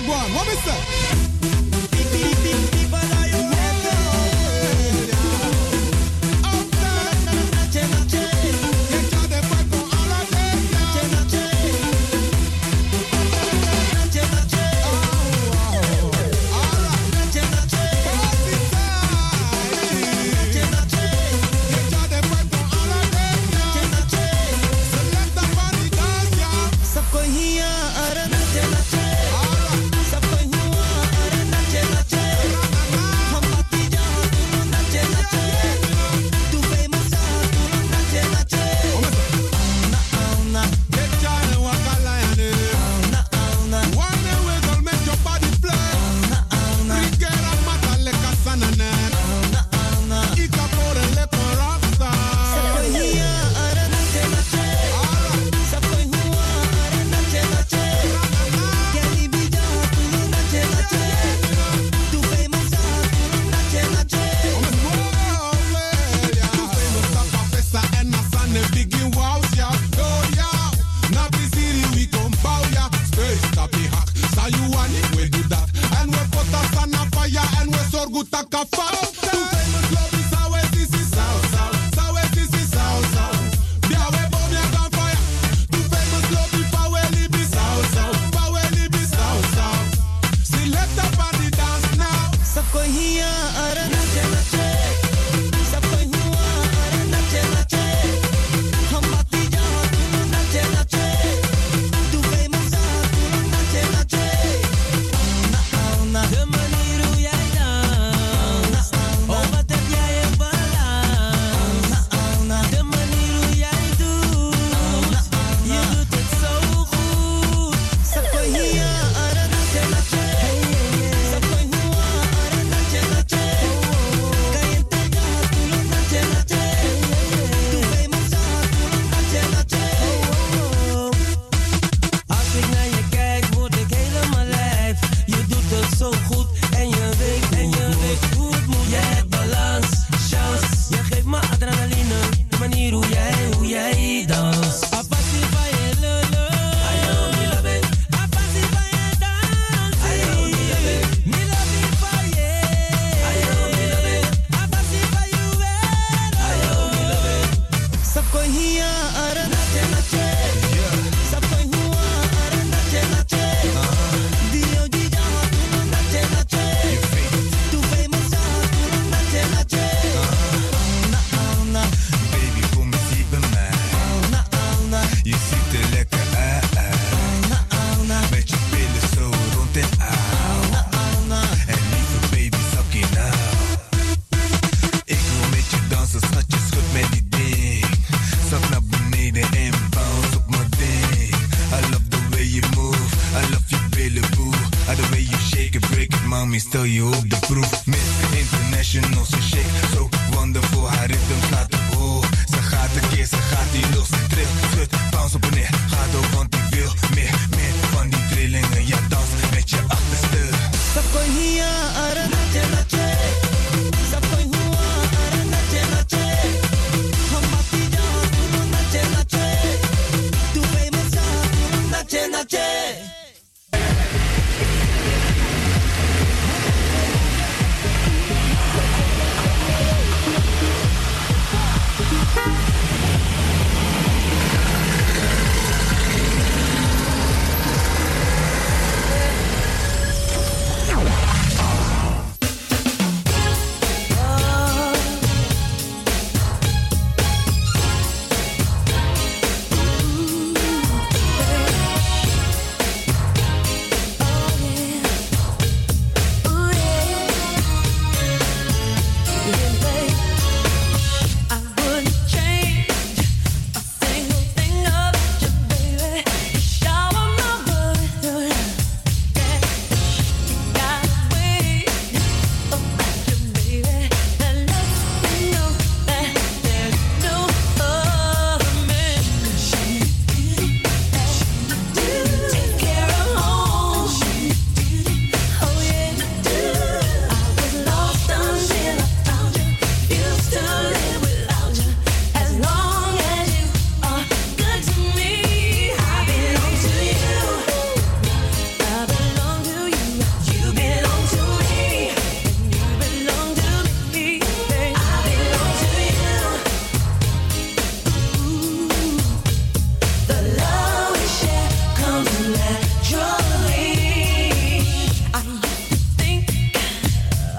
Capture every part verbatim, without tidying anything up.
Wagwan, what is that?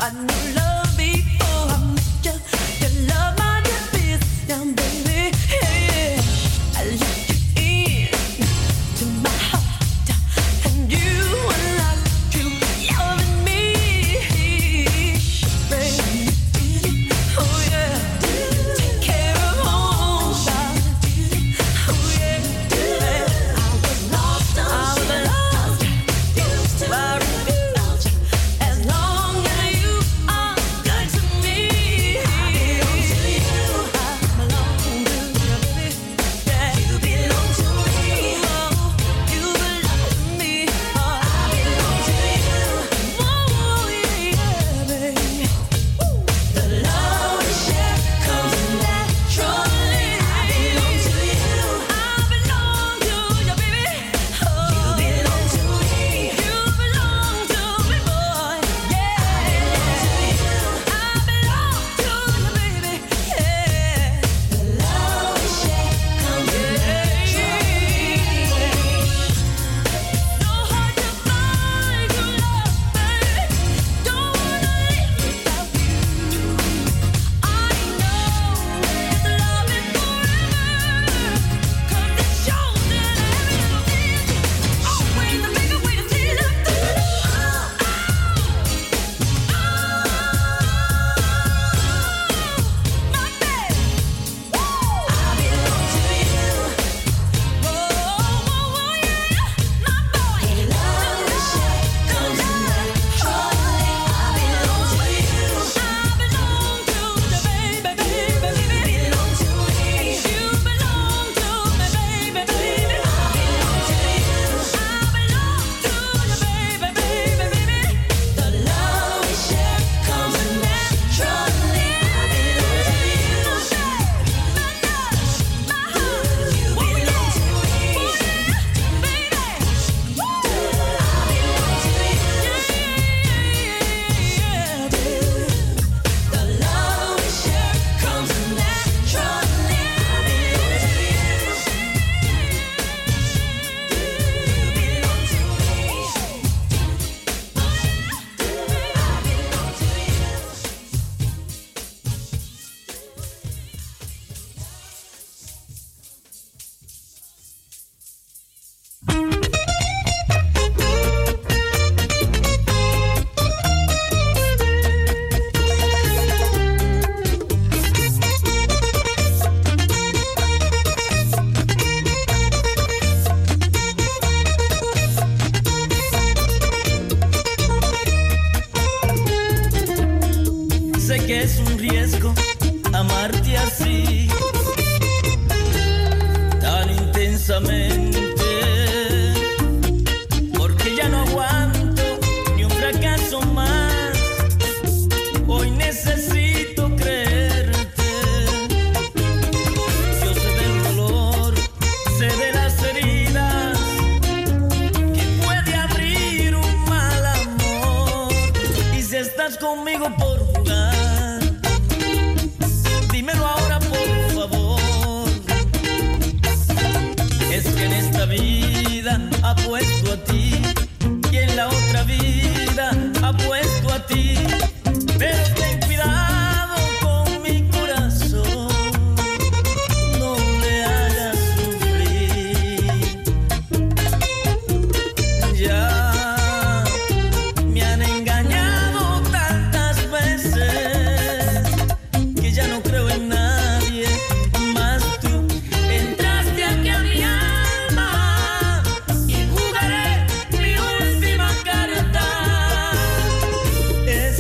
Es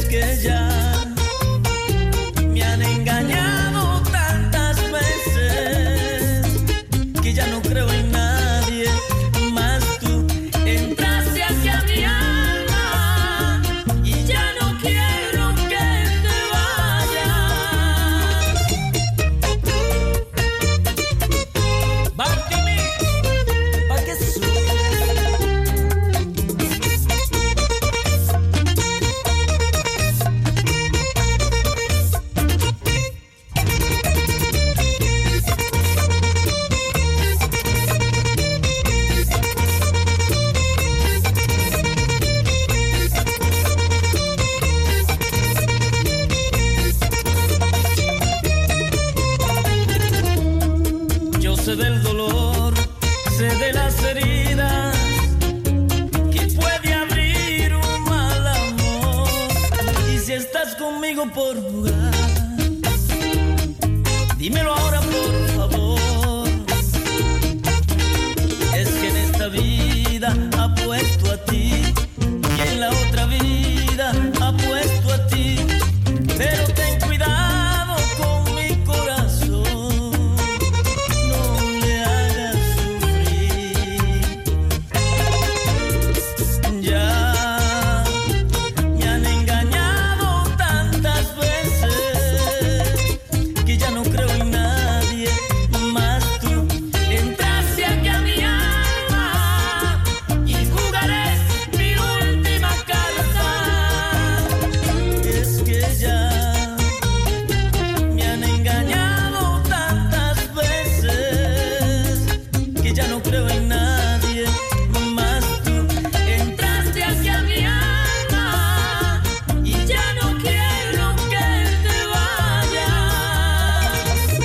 estás conmigo por jugar. Dímelo ahora por favor. Es que en esta vida apuesto a ti y en la otra vida apuesto a ti, pero ten cuidado con mi corazón, no le hagas sufrir. Ya me han engañado tantas veces que ya no creo en nadie más. Tú entraste aquí a mi alma y jugaré mi última carta. Es que ya me han engañado tantas veces que ya no creo en nadie más. Tú entraste hacia mi alma y ya no quiero que te vayas.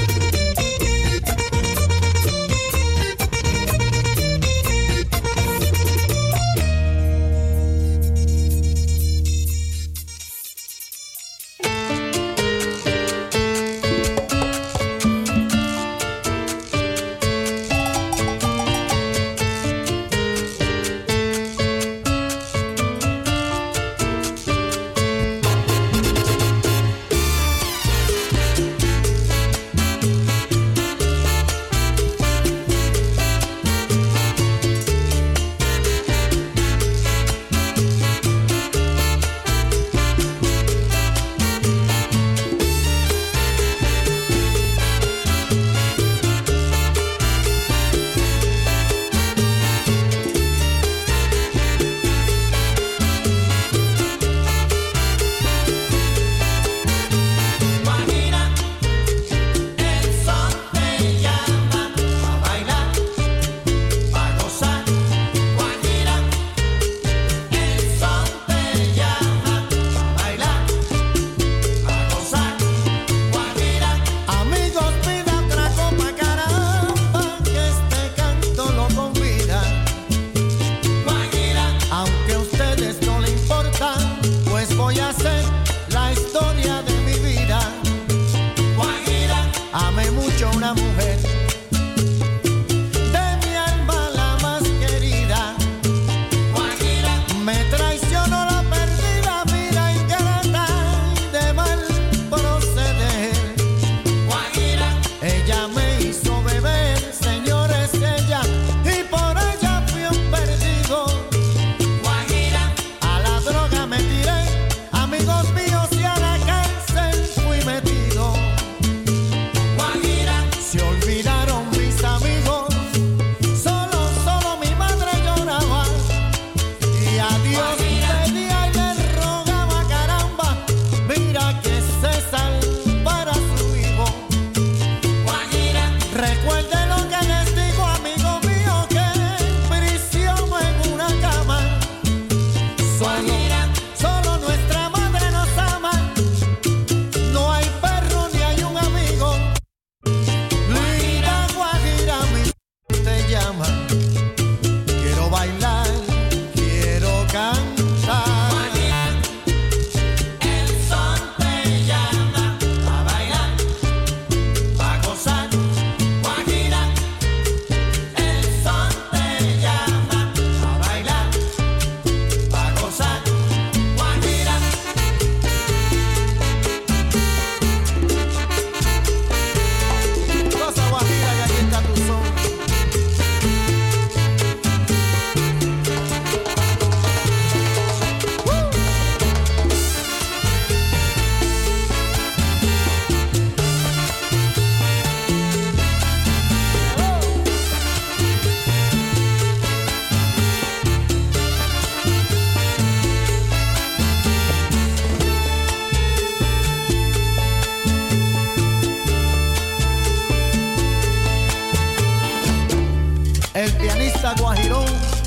Guajirón,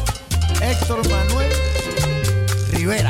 Héctor Manuel Rivera.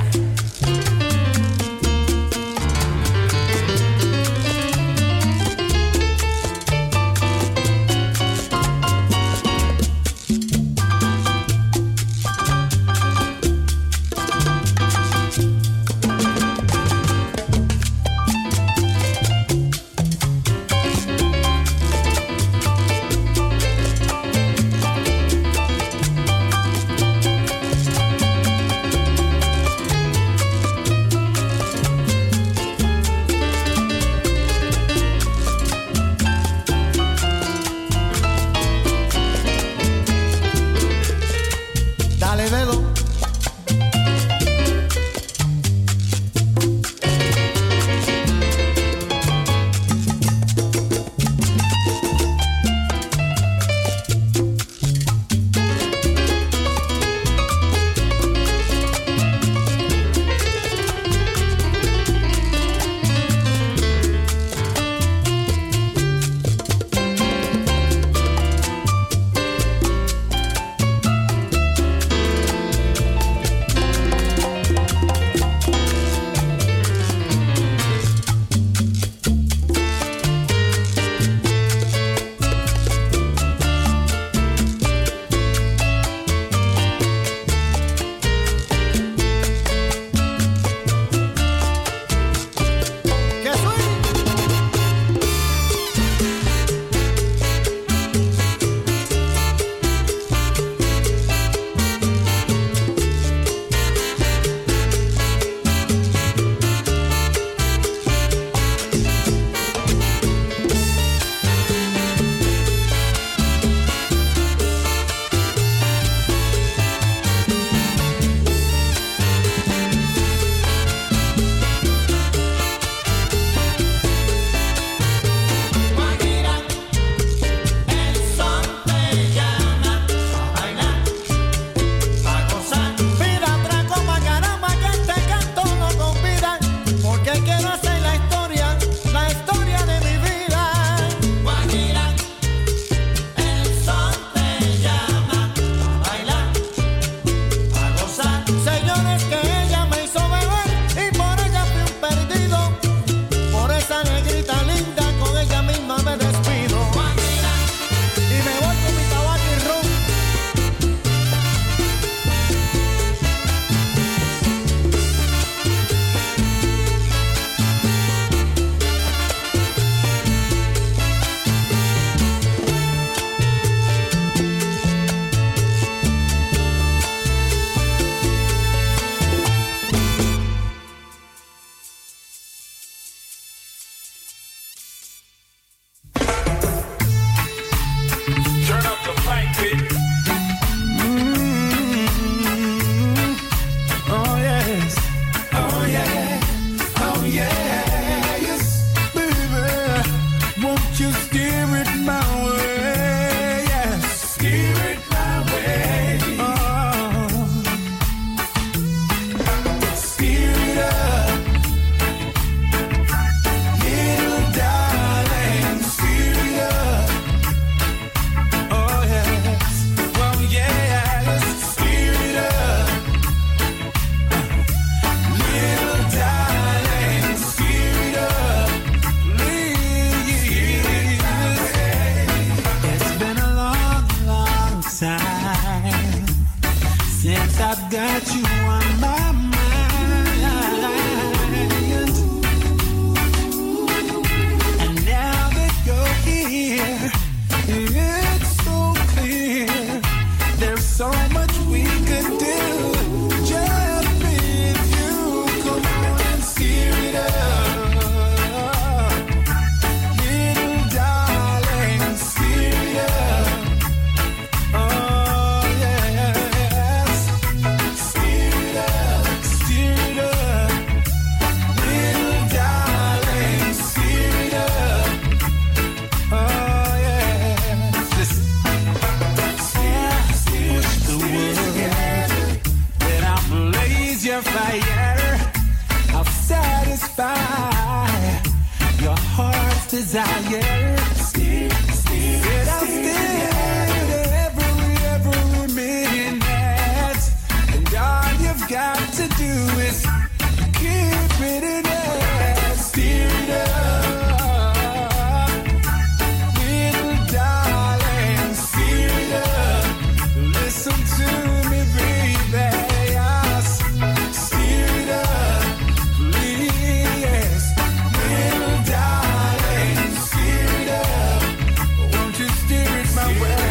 desire. Steer, steer, Said I'll steer every, every minute. And all you've got to do is keep it in it. Steer it up, little darling. Steer it up. Listen to me, baby. Yes. Steer it up, please. Little darling, steer it up. Won't you steer it my way?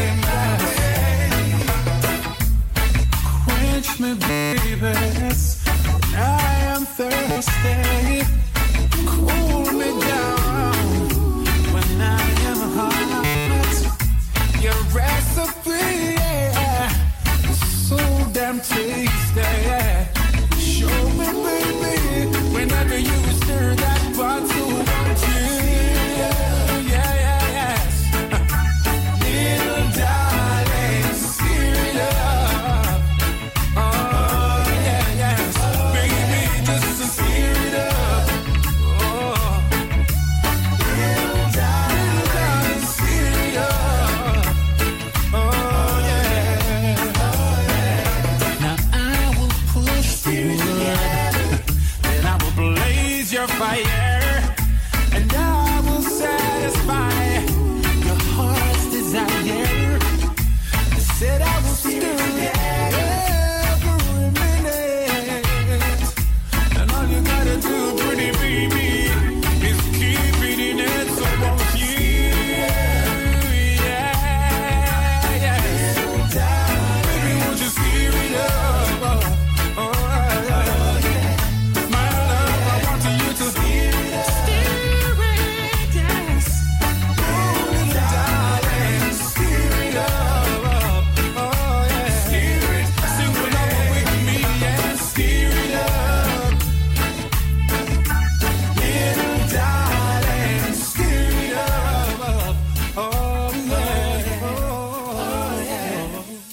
Quench me, baby. I am thirsty. Cool me down when I am hot. Your recipe, yeah, is so damn tasty. Show me, baby, whenever you stir that pot, so won't you? Yeah, yeah, yes. Little darling, steer it up. Oh, yeah, yes. Baby, just to steer it up. Oh. Little darling, steer it up. Oh, yeah. Now I will push through, and I will blaze your fire, and I will satisfy your heart's desire. I said I will stir every minute, and all you gotta do, pretty baby, is keep it in it. So won't you? Yeah, yeah. Baby, won't you steer it up? Oh, oh, yeah. My love, I want you to steer it up. Steer it, yes. Oh, little darling, steer it up. Oh, yeah. Steer it. Sing along with me and steer it up. Little darling, steer it up. Oh, yeah. Oh, yeah.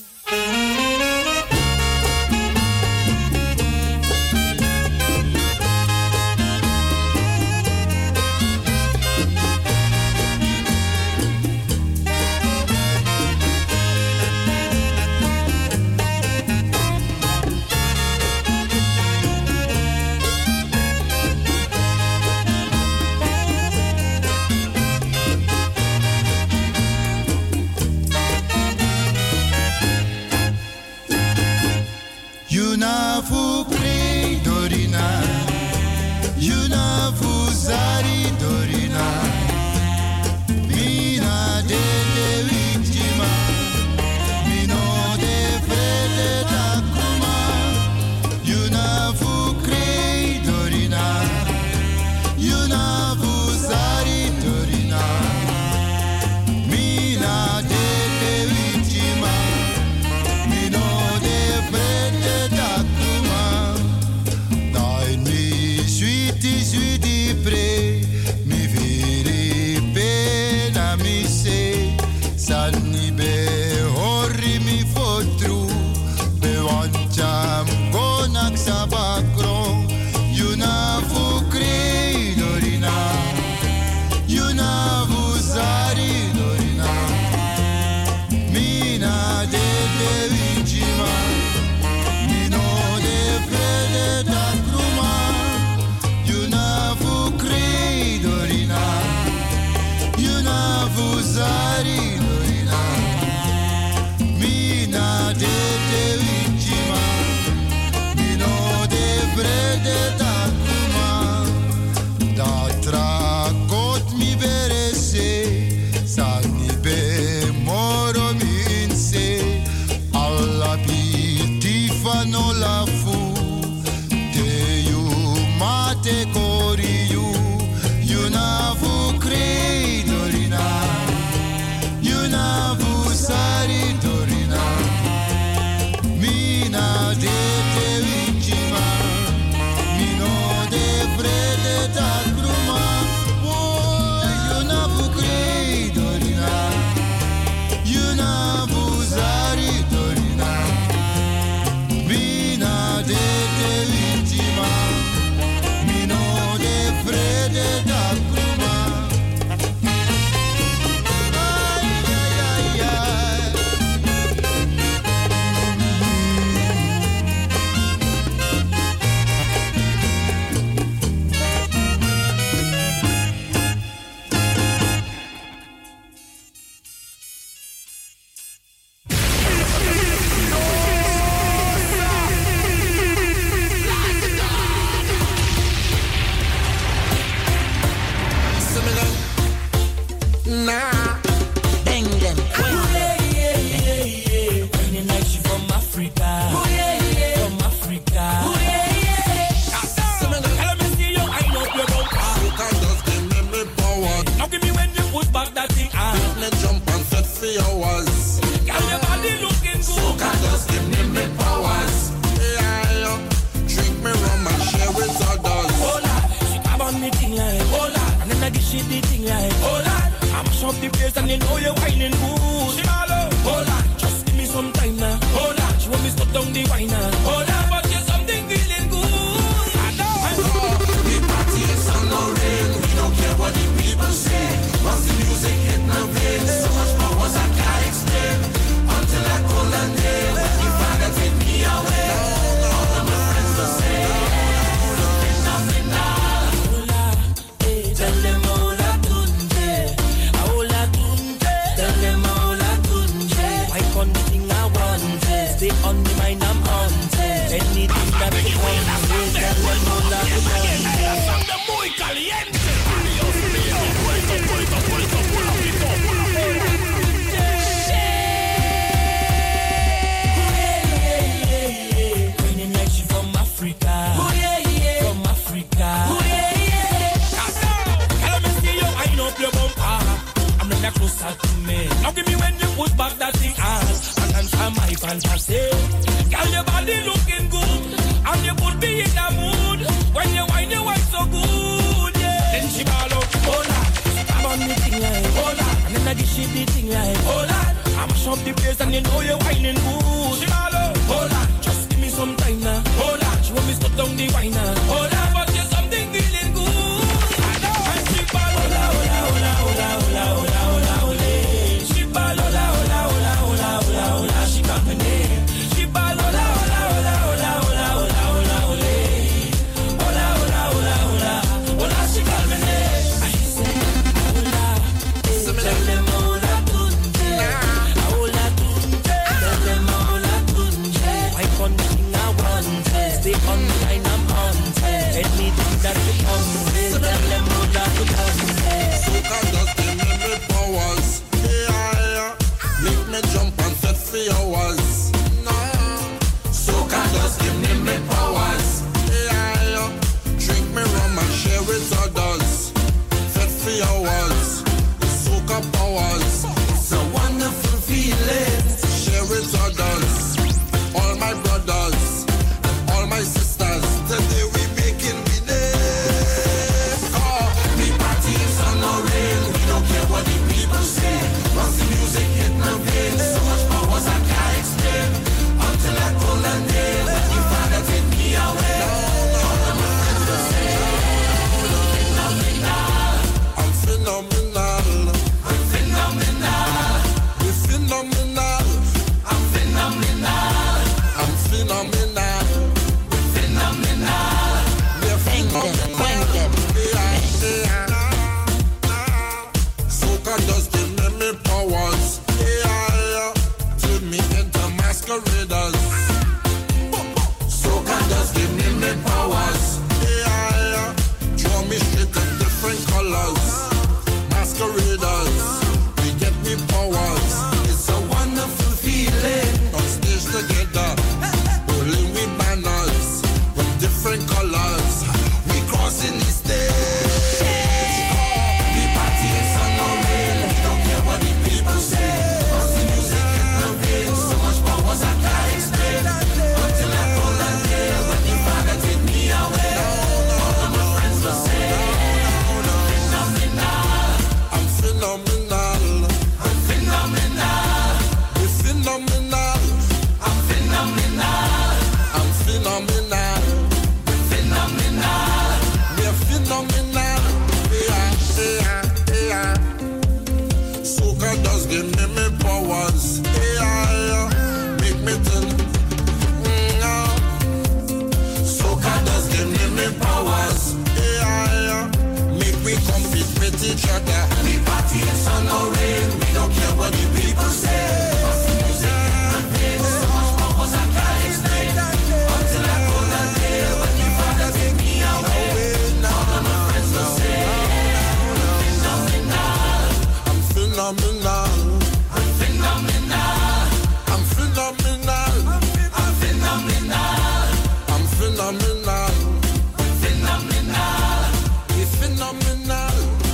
Yunafu Krei Dorina, Yunafu Zari Dorina, Mina de de Victima, Mino de Frede Takuma, Yunafu Krei Dorina, Yunafu Zari Dorina, Mina de de Victima, Mino de Frede Takuma, Dai mi sweetie, sweetie, pray. I get shit the thing like, hold on. I'm shop the place and you know you're whining good. Shimalo, hold on. Just give me some time now. Hold on. She want me stop down the wine now. Hold on, but there's something feeling good. I know. We party in sun or rain. We don't care what the people say. Once the music hit my veins, so much powers I can't explain. Until I call a name, your father take me away. All of my friends will say, phenomenal. Hola, eh, tell them hola tunde. Hola tunde. Tell them hola tunde. Why can't the thing I want it? Stay on the mind, I'm on it. Anything that they want, tell them hola tunde. Muy caliente. Puerto, puerto, puerto, puerto, Raining like she from Africa. From Africa. Let me see you wind up your bumper. I'm not that closer to me. Now give me when you put back that thing on and answer my fantasy. Girl, your body looking good and you put me in the mood. When you wine, you wine so good, yeah. Then she ball out, hold on. I'm on the thing like, Hold on. and then I get shit the thing like, Hold on. I'm shop the place and you know you're whining good. She ball out, Hold on, just give me some time now. hold on. She want me stop down the wine now. Hold on, but there's something feeling good. I know. And she ball out, Hola, hola, hola, hola, hola, hola, hola, hola. she ball out, Hola, hola, hola, hola, hola, hola. She got my name. she ball out, Hola, hola, hola, hola, hola, hola, hola, hola. Hola, hola, hola, hola, hola. She got my name. I say, hola, eh, tell them hola tunde. Hola tunde, tell them hola tunde. Why can't the thing I want it? Stay on the line, I'm on it. Anything that you come with, tell them hola tunde. Soca just give me me powers. Yeah, make me jump and set for hours. No, soca just give me me powers. Yeah, drink me rum and share with others. Set for hours. Soca powers. It's a wonderful feeling. Share with others. All my brothers, all my sisters. Today we making we day. Oh, we party in sun or rain. We don't care what the people say. Once the music hit my veins, so much powers I can't explain. Until I call a name, your father take me away. All of my friends will say, phenomenal. I'm phenomenal. I'm phenomenal. We're phenomenal. I'm phenomenal. I'm phenomenal. We're phenomenal. We're phenomenal. Yeah, yeah. Soca just give me me powers. Yeah, turn me into masqueraders. Soca just give me me powers. Yeah, draw me straight in different colors. Masqueraders, we get me powers. It's a wonderful feeling. On stage together, rolling with banners with different colors. We crossing the stage. We party in sun or rain. We don't care what the people say. Once the music hit my veins, so much powers I can't explain. Until I call a name, when the father take me away. All of my friends will say, phenomenal. I'm phenomenal. I'm phenomenal. We're phenomenal. I'm phenomenal. I'm phenomenal. We're phenomenal. We're phenomenal. Yeah, yeah, yeah. Soca does give me me powers. Yeah, yeah. Make me turn. Mm, yeah. Soca does give me me powers. Yeah, yeah. Make we compete with each other. We party in sun or rain. We don't care what the people say. Once the music hit my veins, so much powers I can't explain. Until I call a name, when the father take me away. All of my friends will say, phenomenal. I'm phenomenal. I'm phenomenal. I'm phenomenal. I'm phenomenal. I'm phenomenal. Phenomenal. We're phenomenal.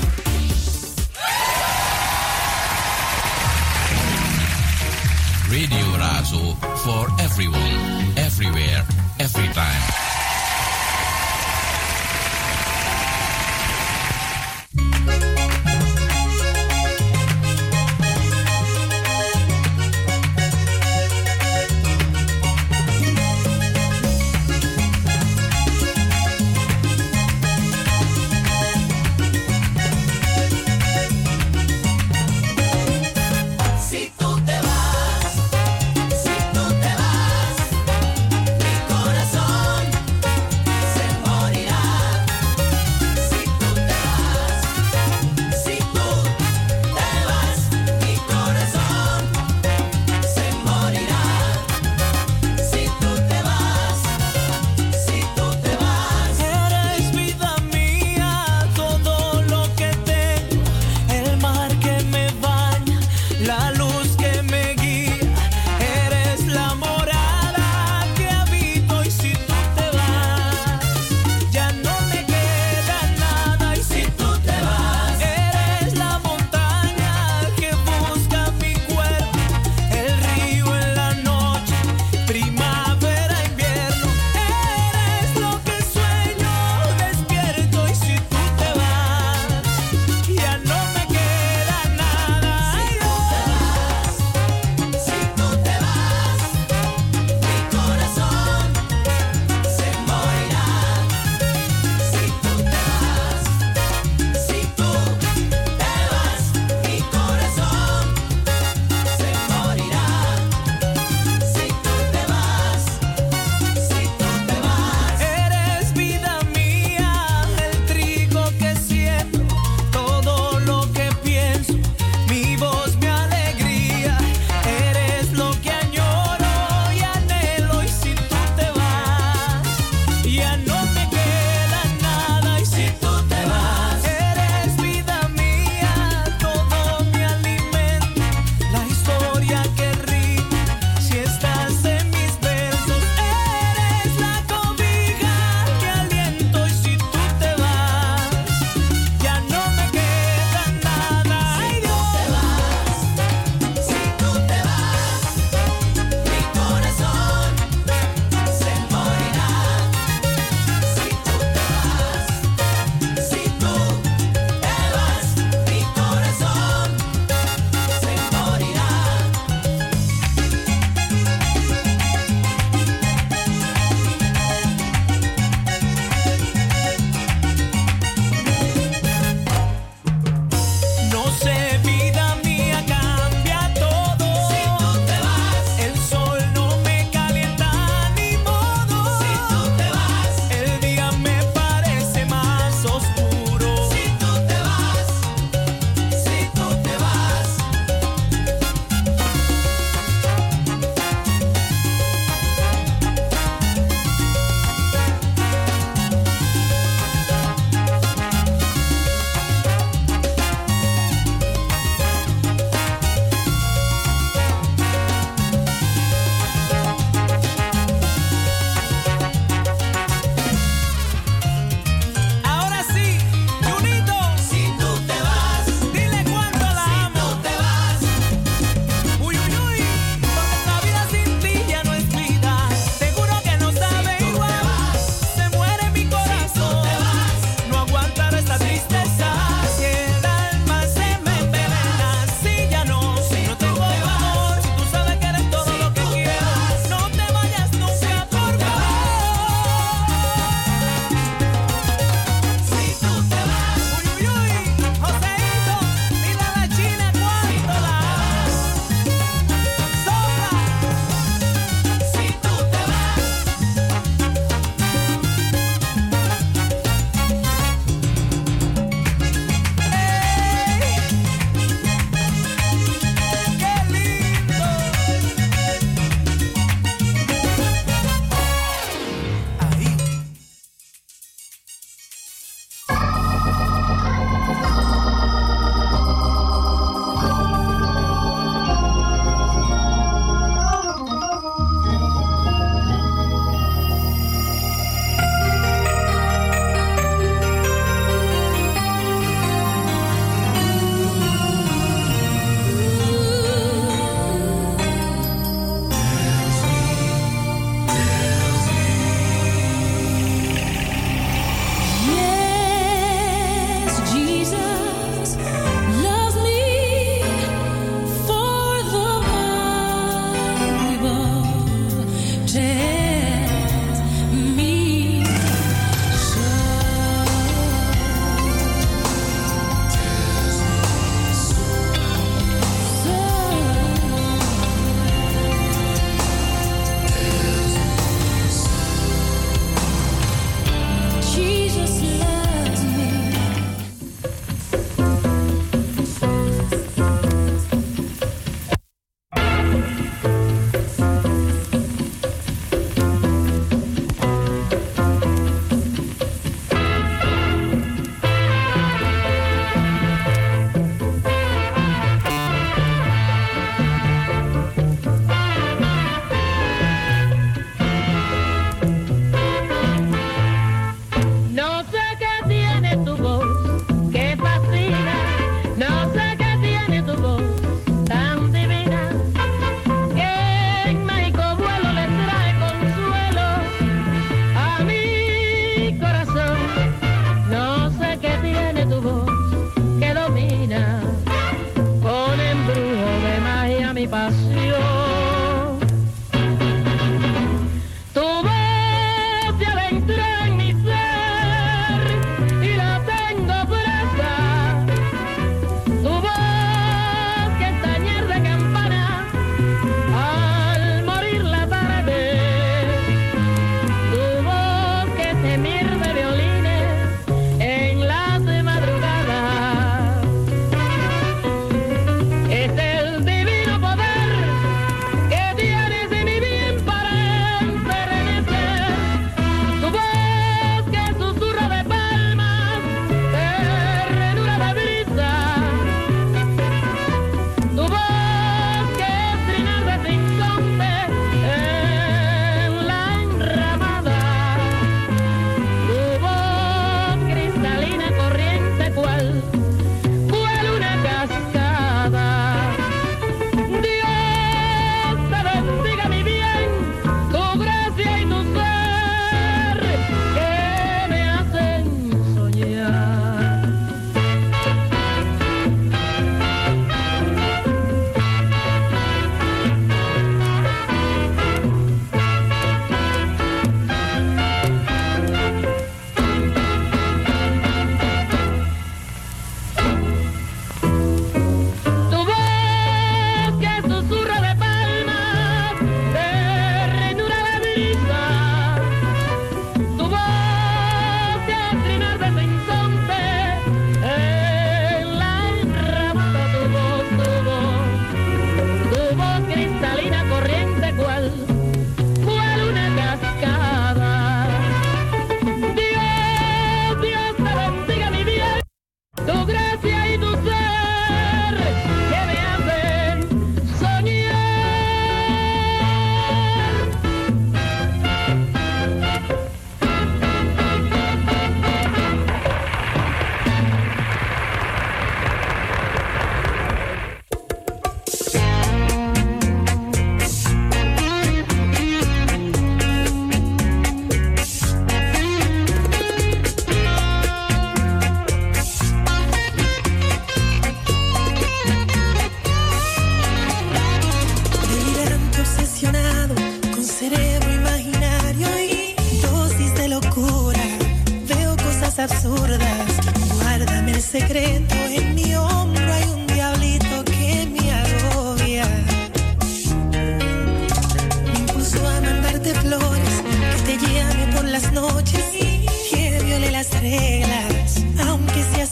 Radio Razo for everyone, everywhere, every time.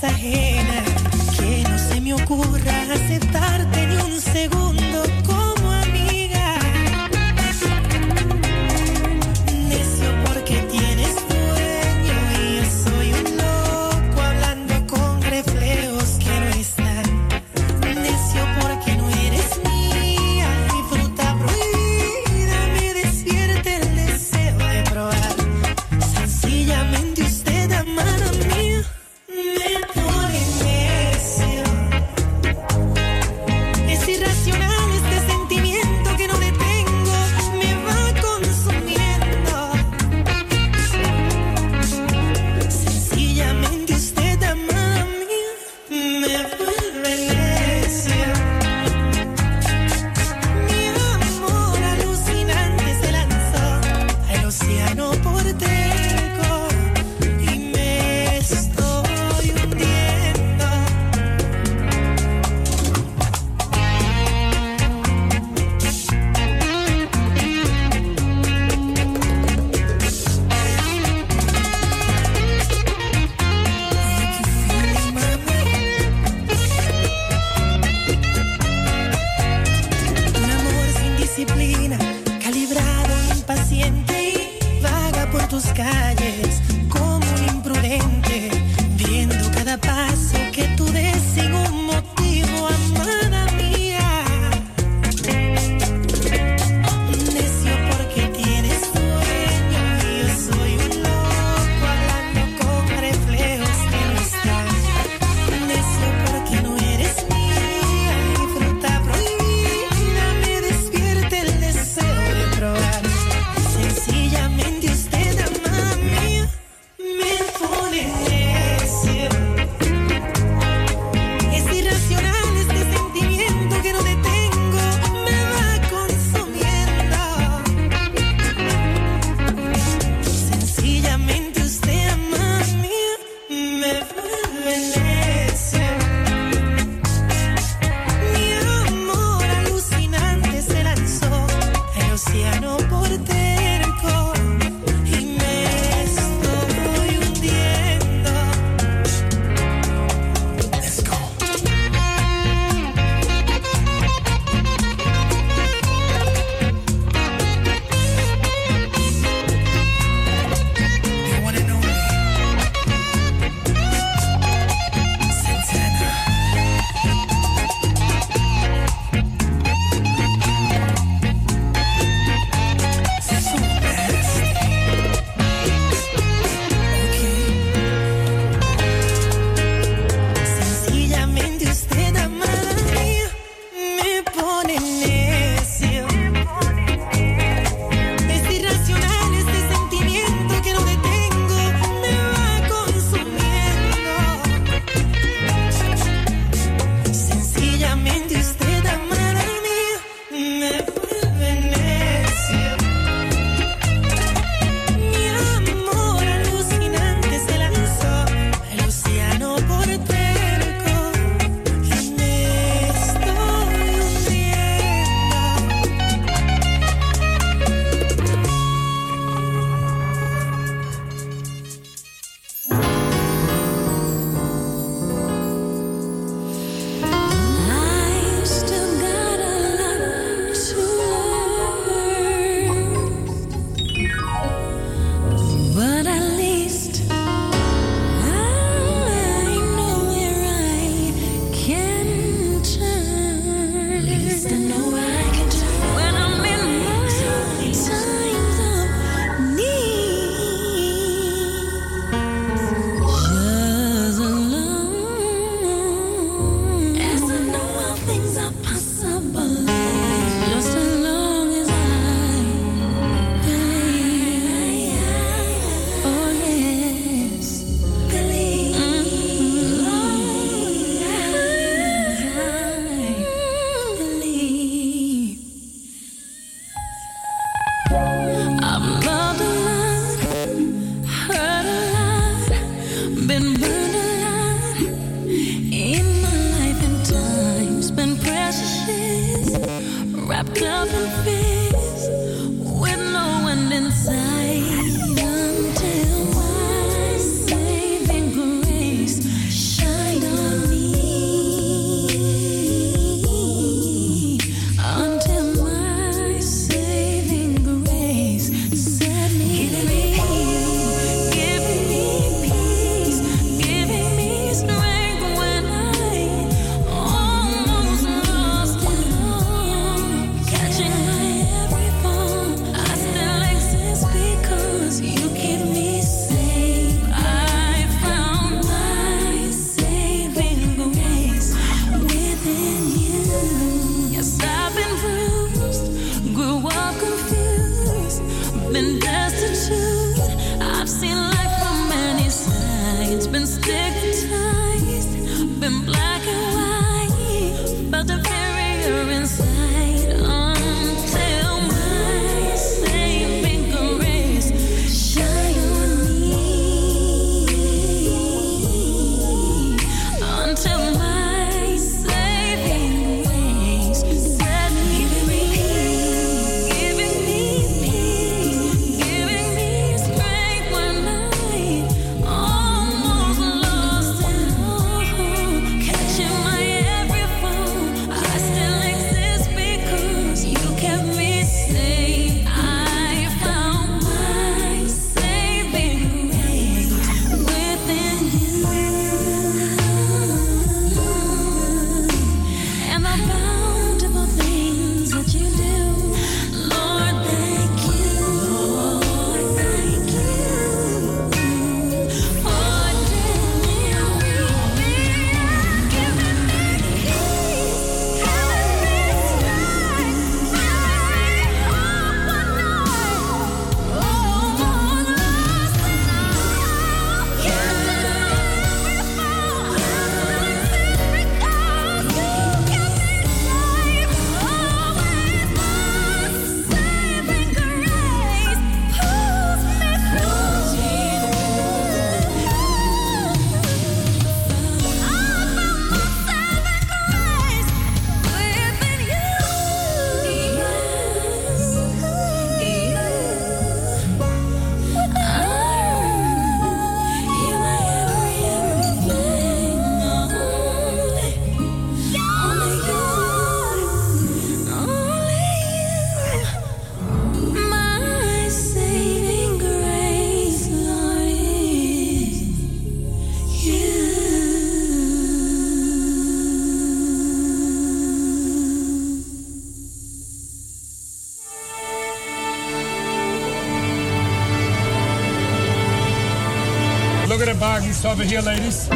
ajena, que no se me ocurra aceptarte ni un segundo como amiga. Necio porque tienes dueño y yo soy un loco hablando con reflejos que no están. Necio porque no eres mía, mi fruta prohibida me despierta el deseo de probar. Sencillamente usted, amada mía, me pone necio. Es irracional. Magnus over here, ladies.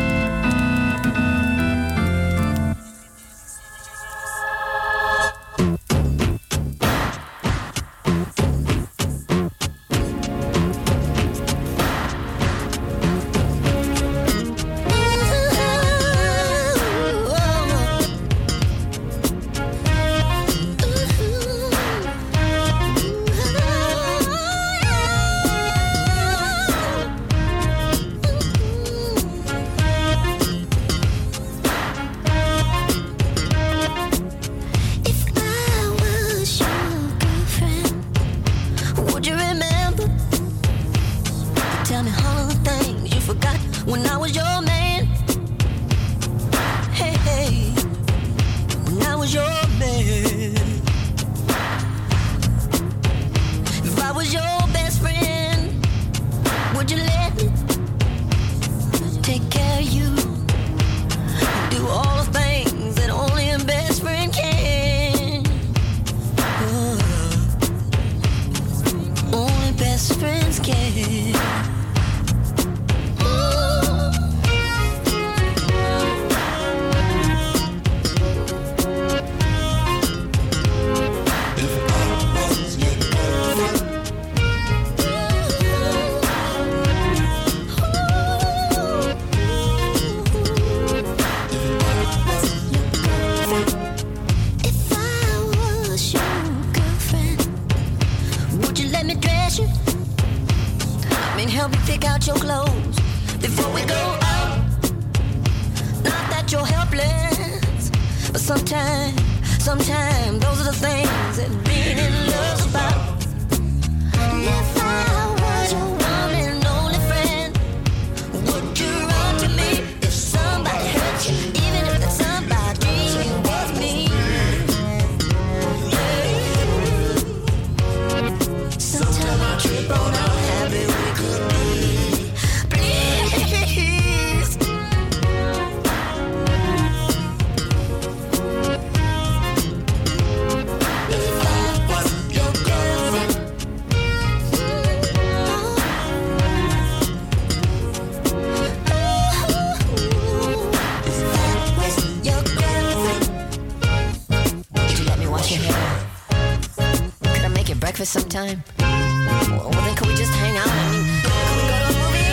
Sometime. Well, then could we just hang out? I mean, could we go to a movie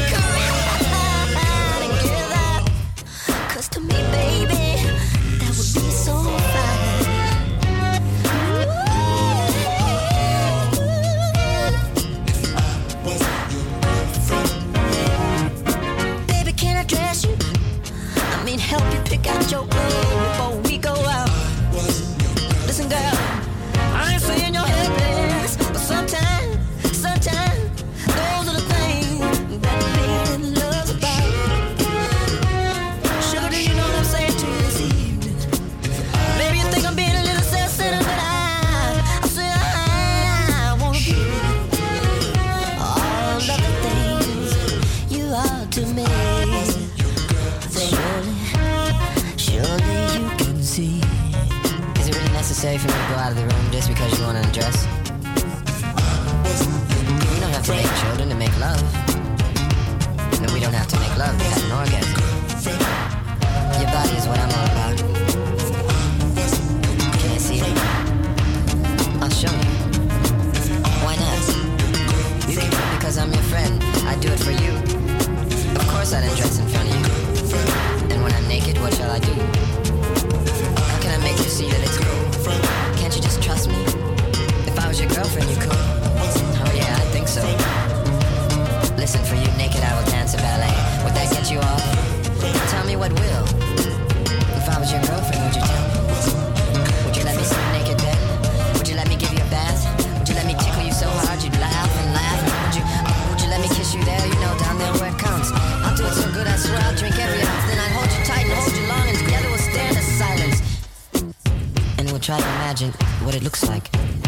together? 'Cause to me, baby, that would be so fine. Baby, can I dress you? I mean, help you pick out your clothes before we go out. Listen, girl, I ain't saying your head, baby. Sometimes, sometimes, those are the things that being love's about. Sugar, do you know what I'm saying to you this evening? Maybe you think I'm being a little self-centered, but I, I say I wanna be all of the things you are to me. Surely, surely you can see. Is it really necessary for me to go out of the room just because you want to undress? To make children to make love. No, we don't have to make love to have an orgasm. Your body is what I'm all about. Can I see it? I'll show you. Why not? You can do it because I'm your friend. I do it for you. Of course I didn't dress in front of you. And when I'm naked, what shall I do? How can I make you see that it's cool? Can't you just trust me? If I was your girlfriend, you could. Oh yeah, I think so. Listen, for you naked I will dance a ballet. Would that get you off? Tell me what will. If I was your girlfriend, would you tell me? Would you let me sleep naked then? Would you let me give you a bath? Would you let me tickle you so hard you'd laugh and laugh? Would you, would you let me kiss you there, you know, down there where it counts? I'll do it so good I swear I'll drink every ounce. Then I'd hold you tight and hold you long, and together we'll stand in silence. And we'll try to imagine what it looks like